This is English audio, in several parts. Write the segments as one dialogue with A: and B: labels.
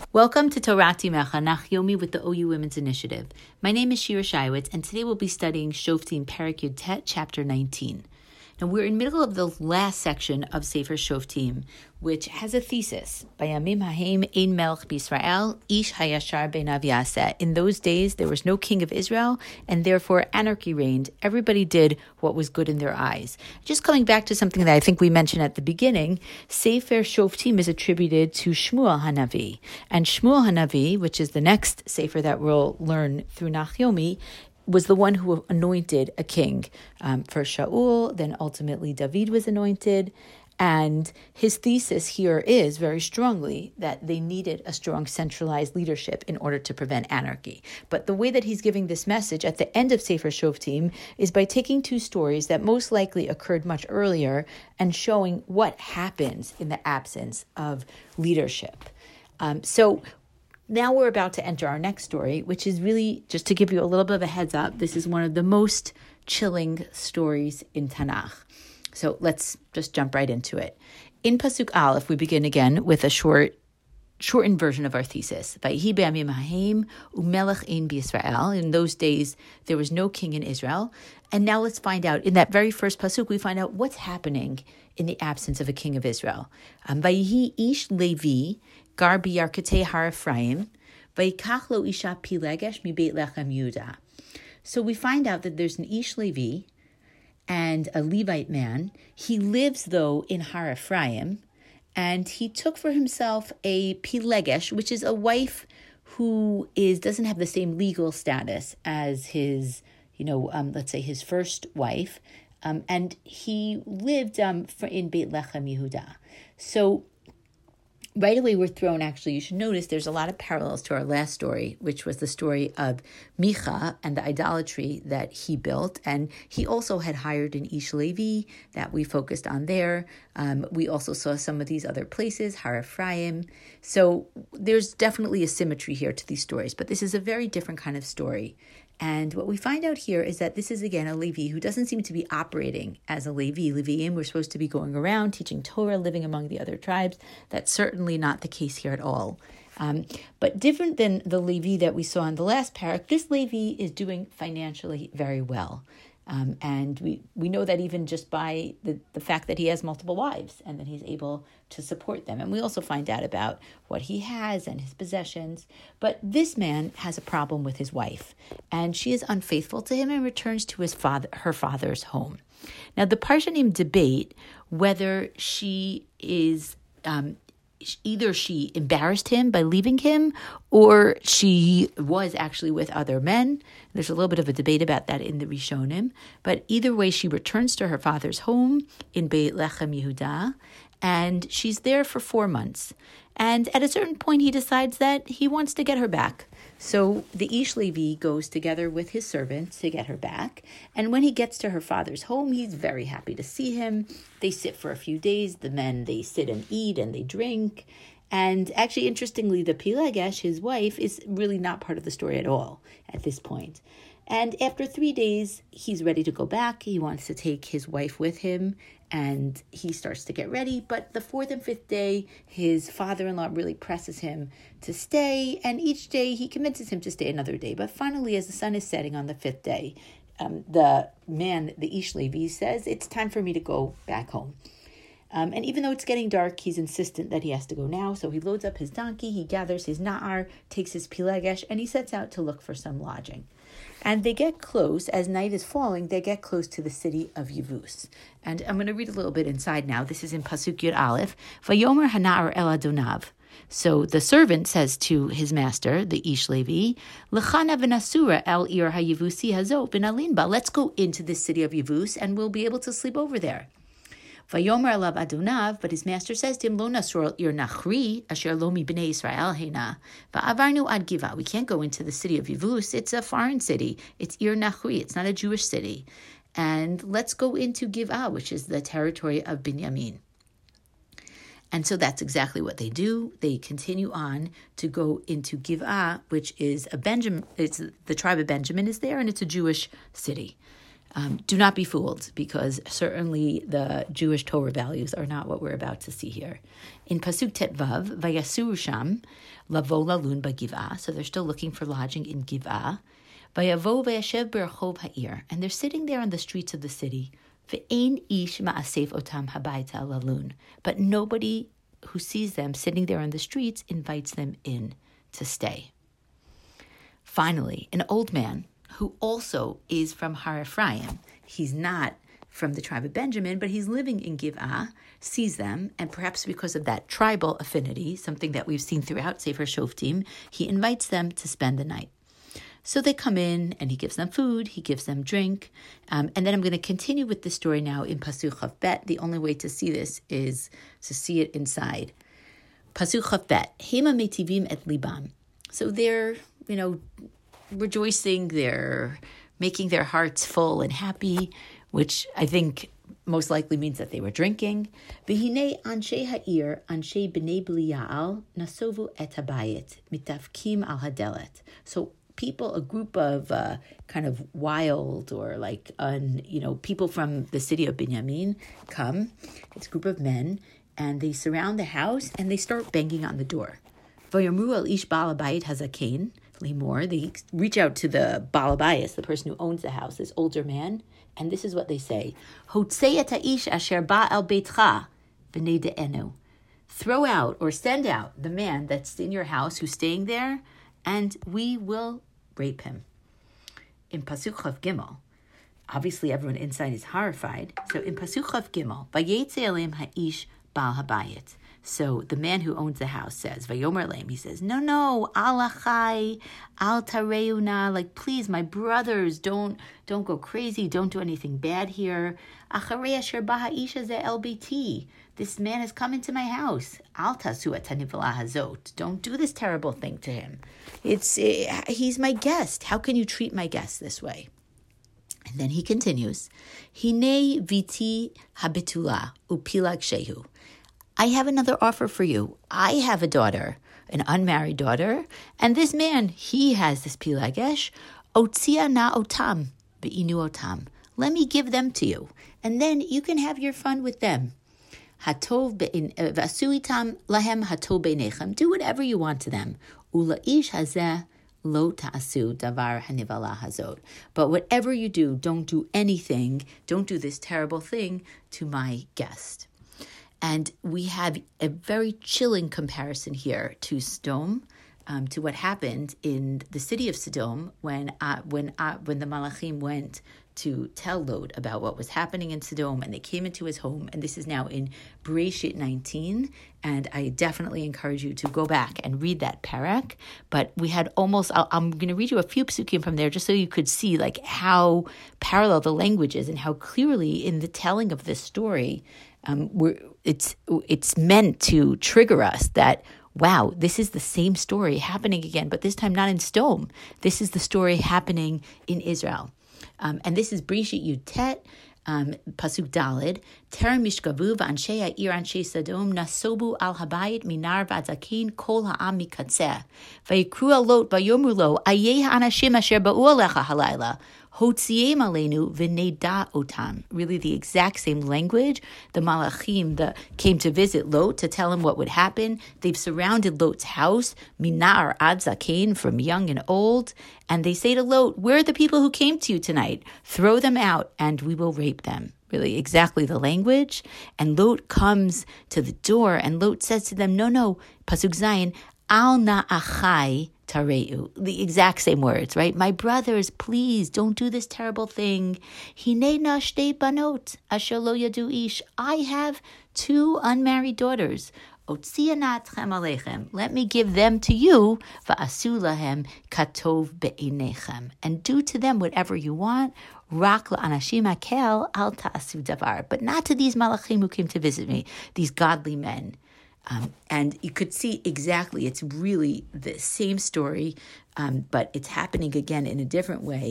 A: Welcome to Torah Timecha Yomi with the OU Women's Initiative. My name is Shira Shaiwitz, and today we'll be studying Shoftim Perek Yud Tet, Chapter 19. Now, we're in the middle of the last section of Sefer Shoftim, which has a thesis. Bayamim hahem ein melech b'Yisrael, ish hayashar beinav yaseh. In those days, there was no king of Israel, and therefore anarchy reigned. Everybody did what was good in their eyes. Just coming back to something that I think we mentioned at the beginning, Sefer Shoftim is attributed to Shmuel Hanavi. And Shmuel Hanavi, which is the next Sefer that we'll learn through Yomi, was the one who anointed a king. First Shaul, then ultimately David was anointed. And his thesis here is very strongly that they needed a strong centralized leadership in order to prevent anarchy. But the way that he's giving this message at the end of Sefer Shoftim is by taking two stories that most likely occurred much earlier and showing what happens in the absence of leadership. So now we're about to enter our next story, which is really, just to give you a little bit of a heads up, this is one of the most chilling stories in Tanakh. So let's just jump right into it. In Pasuk Aleph, we begin again with a shortened version of our thesis. Vayhi be'amim hahem umelech ein b'Yisrael. In those days, there was no king in Israel. And now let's find out, in that very first Pasuk, we find out what's happening in the absence of a king of Israel. Vayhi ish Levi gar b'yarketei har Ephraim, vayikach lo isha pilegesh mi Beit Lechem Yehuda. So we find out that there's an Ish Levi and a Levite man. He lives, though, in Har Ephraim, and he took for himself a pilegesh, which is a wife who doesn't have the same legal status as his, let's say his first wife, and he lived in Beit Lechem Yehuda. So right away, we're thrown, actually, you should notice there's a lot of parallels to our last story, which was the story of Micha and the idolatry that he built. And he also had hired an Ish Levi that we focused on there. We also saw some of these other places, Har Ephraim. So there's definitely a symmetry here to these stories, but this is a very different kind of story. And what we find out here is that this is, again, a Levi who doesn't seem to be operating as a Levi. Leviim were supposed to be going around, teaching Torah, living among the other tribes. That's certainly not the case here at all. But different than the Levi that we saw in the last parak, this Levi is doing financially very well. And we know that even just by the fact that he has multiple wives and that he's able to support them. And we also find out about what he has and his possessions. But this man has a problem with his wife, and she is unfaithful to him and returns to her father's home. Now, the Parshanim debate whether she is either she embarrassed him by leaving him or she was actually with other men. There's a little bit of a debate about that in the Rishonim. But either way, she returns to her father's home in Beit Lechem Yehuda, and she's there for 4 months. And at a certain point, he decides that he wants to get her back. So the Ish Levi goes together with his servants to get her back. And when he gets to her father's home, he's very happy to see him. They sit for a few days. The men, they sit and eat and they drink. And actually, interestingly, the Pilegesh, his wife, is really not part of the story at all at this point. And after 3 days, he's ready to go back. He wants to take his wife with him, and he starts to get ready. But the 4th and 5th day, his father-in-law really presses him to stay, and each day he convinces him to stay another day. But finally, as the sun is setting on the 5th day, the man, the Ish Levi, says, it's time for me to go back home. And even though it's getting dark, he's insistent that he has to go now. So he loads up his donkey, he gathers his na'ar, takes his pilegesh, and he sets out to look for some lodging. And they get close, as night is falling, they get close to the city of Yevus. And I'm going to read a little bit inside now. This is in Pasuk Yud Aleph. Vayomer hana'ar el adonav. So the servant says to his master, the Ish Levi, L'chana v'nasura el ir ha-Yevusi hazo v'nalin ba. Let's go into the city of Yevus, and we'll be able to sleep over there. Vayomer alav adonav, but his master says to him, Lo nasur ir nachri, asher lo mi b'nei Yisrael heina, va'avarnu ad giva. We can't go into the city of Yevus. It's a foreign city. It's ir nachri. It's not a Jewish city. And let's go into Giva, which is the territory of Binyamin. And so that's exactly what they do. They continue on to go into Giva, which is it's the tribe of Benjamin is there, and it's a Jewish city. Do not be fooled, because certainly the Jewish Torah values are not what we're about to see here. In Pasuk Tet Vav, Vayasuru Sham, Lavo Lalun Bagivah, so they're still looking for lodging in Giv'ah. Vayavo Vayashev Berachov Ha'ir, and they're sitting there on the streets of the city. Ve'ein ish ma'asef otam habayta lalun, but nobody who sees them sitting there on the streets invites them in to stay. Finally, an old man who also is from Har Ephraim, he's not from the tribe of Benjamin, but he's living in Giv'ah, sees them, and perhaps because of that tribal affinity, something that we've seen throughout Sefer Shoftim, he invites them to spend the night. So they come in, and he gives them food, he gives them drink, and then I'm going to continue with the story now in Pasuk Chav Bet. The only way to see this is to see it inside. Pasuk Chav Bet, Hema metivim et libam. So they're, rejoicing, they're making their hearts full and happy, which I think most likely means that they were drinking. V'hinei anshe ha'ir, anshe b'nei Belial, nasovu et habayit, mitafkim al hadelet. So people, a group of kind of wild or people from the city of Binyamin come. It's a group of men, and they surround the house and they start banging on the door. V'yamru al ish ba'al habayit hazaken limor. They reach out to the Baal Habayis, the person who owns the house, this older man, and this is what they say: Hotzei et ha'ish asher ba'al beitcha v'nei de'enu. Throw out or send out the man that's in your house who's staying there, and we will rape him. In Pasuk Chav Gimel, obviously everyone inside is horrified. So in Pasuk Chav Gimel, Vayetze aleim ha'ish Baal Habayit. So the man who owns the house says, Vayomer leim, he says, no, alachai, al tareuna, like, please, my brothers, don't go crazy, don't do anything bad here. Acharei asher ba ha'isha ze el beiti. This man has come into my house. Al tasu et hanivla hazot. Don't do this terrible thing to him. He's my guest. How can you treat my guest this way? And then he continues, Hinei viti habitula upilag shehu. I have another offer for you. I have a daughter, an unmarried daughter, and this man, he has this pilagesh. Otzia na otam, be'inu otam. Let me give them to you, and then you can have your fun with them. Hatov v'asuitam lahem hatov beinechem. Do whatever you want to them. Ulaish hazeh lo ta'asu davar hanivala hazot. But whatever you do, don't do anything. Don't do this terrible thing to my guest. And we have a very chilling comparison here to Sodom, to what happened in the city of Sodom when the Malachim went to tell Lot about what was happening in Sodom, and they came into his home. And this is now in Bereshit 19, and I definitely encourage you to go back and read that parak. But we had I'm going to read you a few psukim from there just so you could see how parallel the language is and how clearly in the telling of this story, it's meant to trigger us that, wow, this is the same story happening again, but this time not in Sodom. This is the story happening in Israel. And this is Bereshit Yud Tet, Pasuk Daled, Terem mishkavu v'anshei ha'ir anshei Sodom nasobu al habayit minar v'adzakin kol ha'am mikatzeh. Vayikru al Lot vayomru lo, ayeh ha'anashim asher ba'u alecha halayla. Hotziem aleinu v'neda otam. Really the exact same language. The Malachim came to visit Lot to tell him what would happen. They've surrounded Lot's house, minar ad zaken, from young and old. And they say to Lot, where are the people who came to you tonight? Throw them out and we will rape them. Really exactly the language. And Lot comes to the door and Lot says to them, no, Pasuk Zayin, al na'achai tareu. The exact same words, right? My brothers, please don't do this terrible thing. Hinena shtei banot asher lo yadu ish. I have 2 unmarried daughters. Otzia na'atchem alechem. Let me give them to you. Va'asu lahem katov be'inechem. And do to them whatever you want. Rak la'anashim hakel al ta'asu davar. But not to these malachim who came to visit me, these godly men. And you could see exactly, it's really the same story, but it's happening again in a different way.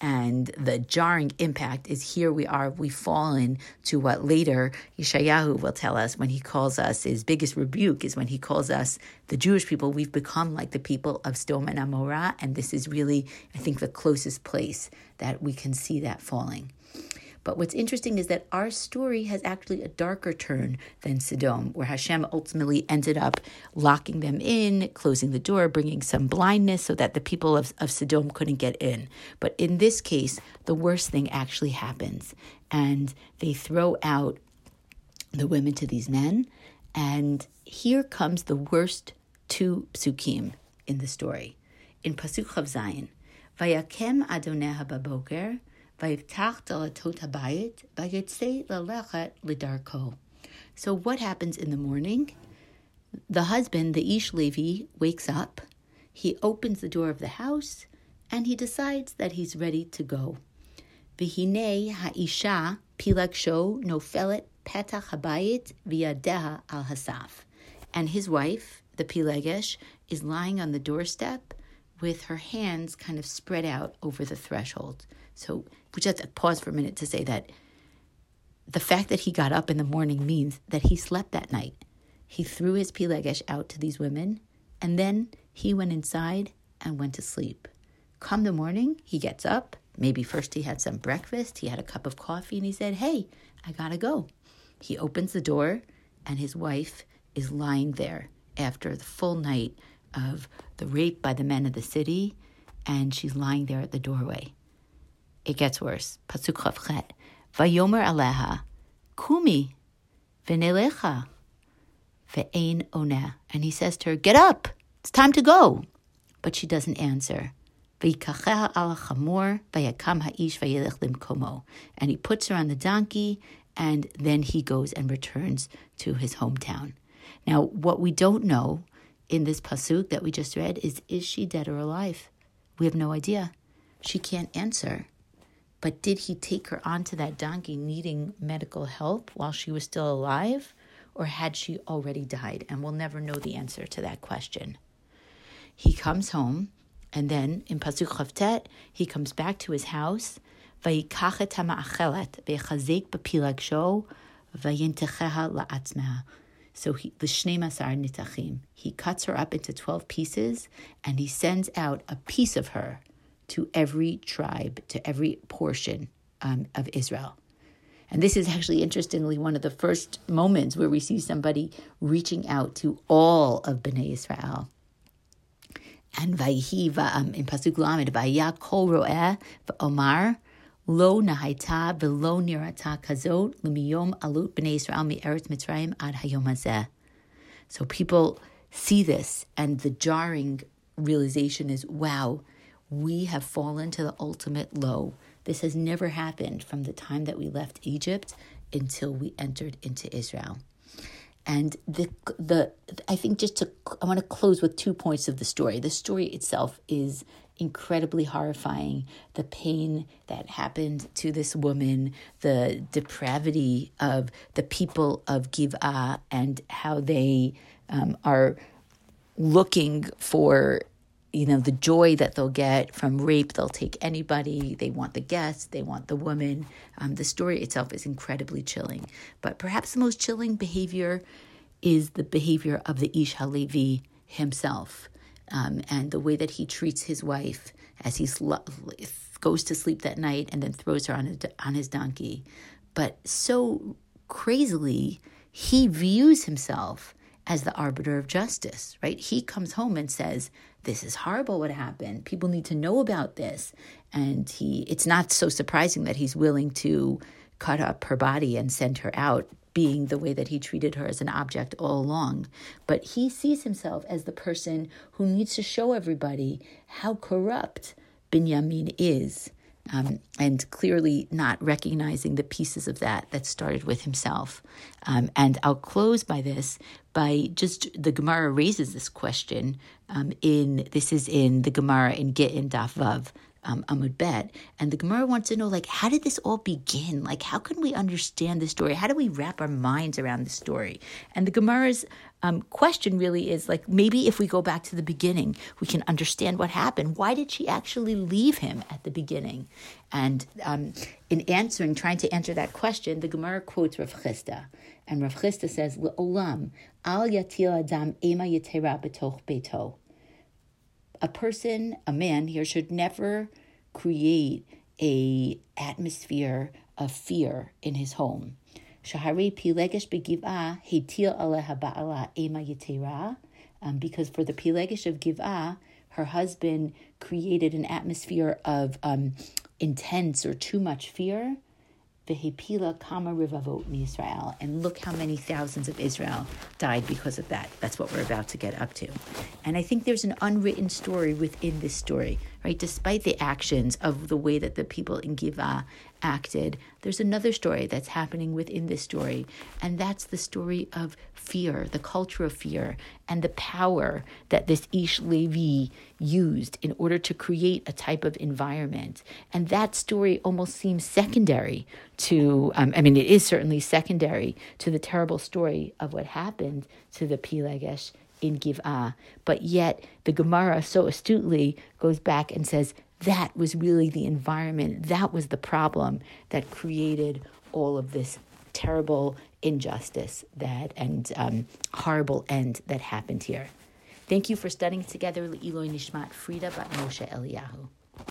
A: And the jarring impact is here we've fallen to what later Yeshayahu will tell us when he calls us, his biggest rebuke is when he calls us, the Jewish people, we've become like the people of Sodom and Amorah, and this is really, I think, the closest place that we can see that falling. But what's interesting is that our story has actually a darker turn than Sodom, where Hashem ultimately ended up locking them in, closing the door, bringing some blindness so that the people of Sodom couldn't get in. But in this case, the worst thing actually happens. And they throw out the women to these men. And here comes the worst two psukim in the story. In Pasuk Chav Zayin, Vayakem Adonai baboker, so what happens in the morning? The husband, the Ish Levi, wakes up, he opens the door of the house, and he decides that he's ready to go. V'hinei ha'isha pilagsho nofelet petach habayit v'yadeha al hasaf. And his wife, the Pilegesh, is lying on the doorstep with her hands kind of spread out over the threshold. So we just have to pause for a minute to say that the fact that he got up in the morning means that he slept that night. He threw his Pilegesh out to these women, and then he went inside and went to sleep. Come the morning, he gets up. Maybe first he had some breakfast, he had a cup of coffee, and he said, hey, I gotta go. He opens the door, and his wife is lying there after the full night of the rape by the men of the city, and she's lying there at the doorway. It gets worse. Pasuk Chav Chet. Vayomer aleha, kumi, v'nelecha, ve'ein oneh. And he says to her, get up, it's time to go. But she doesn't answer. V'yikacheha al chamor, v'yakam ha'ish v'yelech limkomo. And he puts her on the donkey, and then he goes and returns to his hometown. Now, what we don't know in this pasuk that we just read is she dead or alive? We have no idea. She can't answer. But did he take her onto that donkey needing medical help while she was still alive? Or had she already died? And we'll never know the answer to that question. He comes home, and then in Pasuk Chav Tet, he comes back to his house. Vayikach et hama'achelet v'yachazek b'pilagsho v'yintecheha la'atzmeha. So the Shnei Masar Nitachim, he cuts her up into 12 pieces, and he sends out a piece of her to every tribe, to every portion of Israel. And this is actually, interestingly, one of the first moments where we see somebody reaching out to all of Bnei Israel. And Vayhi in Pasuk Lamed, Vaya kol ro'eh v'omar lo nahaita v'lo nirata kazot l'miyom alut Bnei Israel mi'eretz Mitzrayim ad hayom hazeh. So people see this, and the jarring realization is, wow, we have fallen to the ultimate low. This has never happened from the time that we left Egypt until we entered into Israel. And I think I want to close with 2 points of the story. The story itself is incredibly horrifying. The pain that happened to this woman, the depravity of the people of Giv'ah, and how they are looking for the joy that they'll get from rape. They'll take anybody. They want the guests. They want the woman. The story itself is incredibly chilling. But perhaps the most chilling behavior is the behavior of the Ish HaLevi himself, and the way that he treats his wife as he goes to sleep that night and then throws her on his donkey. But so crazily, he views himself as the arbiter of justice, right? He comes home and says, this is horrible what happened. People need to know about this. And it's not so surprising that he's willing to cut up her body and send her out, being the way that he treated her as an object all along. But he sees himself as the person who needs to show everybody how corrupt Binyamin is. And clearly not recognizing the pieces of that started with himself. And I'll close by the Gemara raises this question. This is in the Gemara in Gittin Daf Vav, Amud Bet. And the Gemara wants to know, like, how did this all begin? Like, how can we understand the story? How do we wrap our minds around the story? And the Gemara's question really is, like, maybe if we go back to the beginning, we can understand what happened. Why did she actually leave him at the beginning? And in trying to answer that question, the Gemara quotes Rav Chisda. And Rav Chisda says, Le'olam al yatil adam ema yetera betoch beto. A person, a man here, should never create a atmosphere of fear in his home. Shahari pilegesh begiv'ah hetil aleha ba'ala ema yetera. Because for the pilegesh of Giv'ah, her husband created an atmosphere of intense or too much fear. Vehipila kama rivavot Israel, and look how many thousands of Israel died because of that. That's what we're about to get up to. And I think there's an unwritten story within this story, right? Despite the actions of the way that the people in Giv'ah acted, there's another story that's happening within this story, and that's the story of fear, the culture of fear, and the power that this Ish Levi used in order to create a type of environment. And that story almost seems secondary to, it is certainly secondary to the terrible story of what happened to the Pilegesh in Giv'ah. But yet the Gemara so astutely goes back and says, that was really the environment, that was the problem that created all of this terrible injustice and horrible end that happened here. Thank you for studying together. Le'iloi Nishmat Frida Bat Moshe Eliyahu.